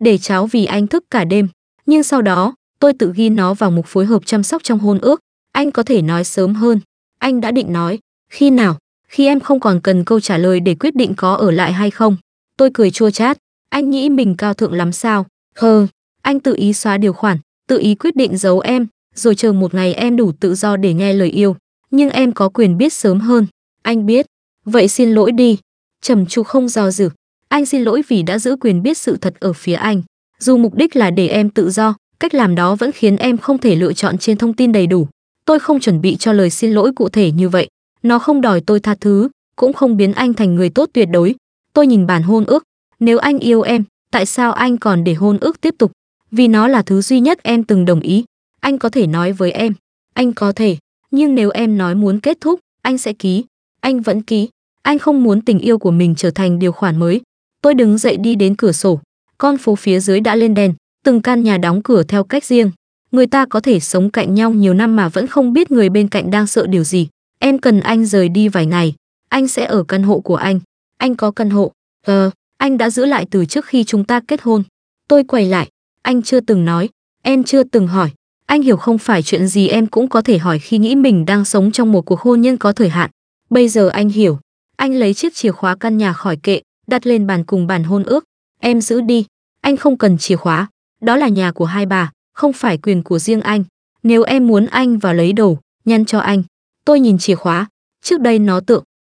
để cháu vì anh thức cả đêm. Nhưng sau đó, tôi tự ghi nó vào mục phối hợp chăm sóc trong hôn ước. Anh có thể nói sớm hơn. Anh đã định nói. Khi nào? Khi em không còn cần câu trả lời để quyết định có ở lại hay không. Tôi cười chua chát. Anh nghĩ mình cao thượng lắm sao? Anh tự ý xóa điều khoản, tự ý quyết định giấu em, rồi chờ một ngày em đủ tự do để nghe lời yêu. Nhưng em có quyền biết sớm hơn. Anh biết. Vậy xin lỗi đi. Trầm Tru không do dự. Anh xin lỗi vì đã giữ quyền biết sự thật ở phía anh. Dù mục đích là để em tự do, cách làm đó vẫn khiến em không thể lựa chọn trên thông tin đầy đủ. Tôi không chuẩn bị cho lời xin lỗi cụ thể như vậy. Nó không đòi tôi tha thứ, cũng không biến anh thành người tốt tuyệt đối. Tôi nhìn bản hôn ước. Nếu anh yêu em, tại sao anh còn để hôn ước tiếp tục? Vì nó là thứ duy nhất em từng đồng ý. Anh có thể nói với em. Anh có thể. Nhưng nếu em nói muốn kết thúc, anh sẽ ký. Anh vẫn ký. Anh không muốn tình yêu của mình trở thành điều khoản mới. Tôi đứng dậy đi đến cửa sổ. Con phố phía dưới đã lên đèn. Từng căn nhà đóng cửa theo cách riêng. Người ta có thể sống cạnh nhau nhiều năm mà vẫn không biết người bên cạnh đang sợ điều gì. Em cần anh rời đi vài ngày. Anh sẽ ở căn hộ của anh. Anh có căn hộ. Anh đã giữ lại từ trước khi chúng ta kết hôn. Tôi quay lại. Anh chưa từng nói. Em chưa từng hỏi. Anh hiểu không phải chuyện gì em cũng có thể hỏi khi nghĩ mình đang sống trong một cuộc hôn nhân có thời hạn. Bây giờ anh hiểu. Anh lấy chiếc chìa khóa căn nhà khỏi kệ, đặt lên bàn cùng bản hôn ước. Em giữ đi. Anh không cần chìa khóa. Đó là nhà của hai bà, không phải quyền của riêng anh. Nếu em muốn anh vào lấy đồ, nhắn cho anh. Tôi nhìn chìa khóa. Trước đây nó tựa